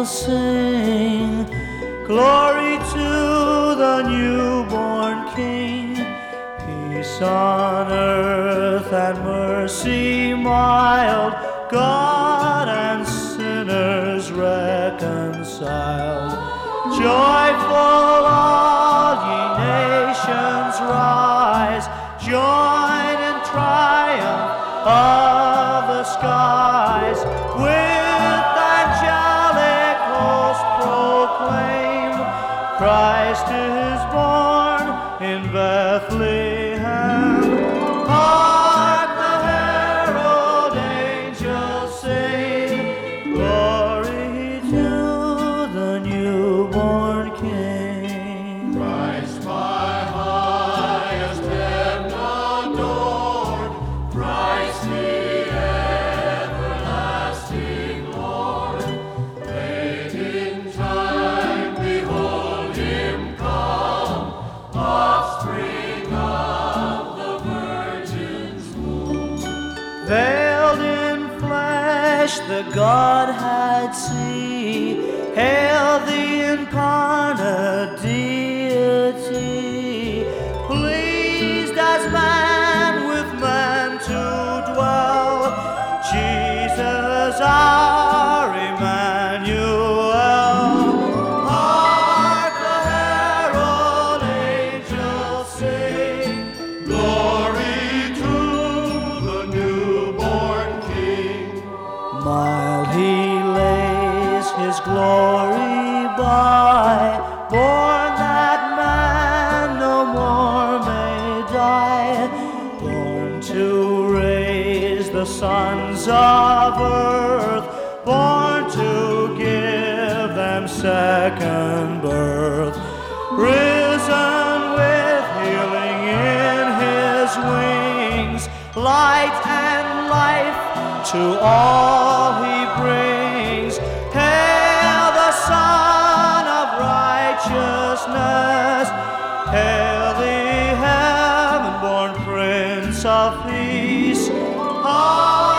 angels sing, glory to the newborn King. Peace on earth and mercy mild, God and sinners reconciled. Joyful all ye nations rise, join in triumph of the skies. With angelic host proclaim, Christ is born in Bethlehem. Hark the herald angels sing, glory to the newborn King. Christ my highest heaven adored, Christ the everlasting Lord. Late in time behold him come, offspring of the Virgin's womb. Veiled in flesh the Godhead see, hail the incarnate deity, pleased as man with man to dwell, Jesus our Emmanuel. Hark the herald angels sing, Glory to the newborn King. mild he lays his glory by, born that man no more may die, born to raise the sons of earth, born to give them second birth, risen with healing in his wings, light and life to all he brings. Hail the Son of righteousness, hail the heaven-born Prince of Peace.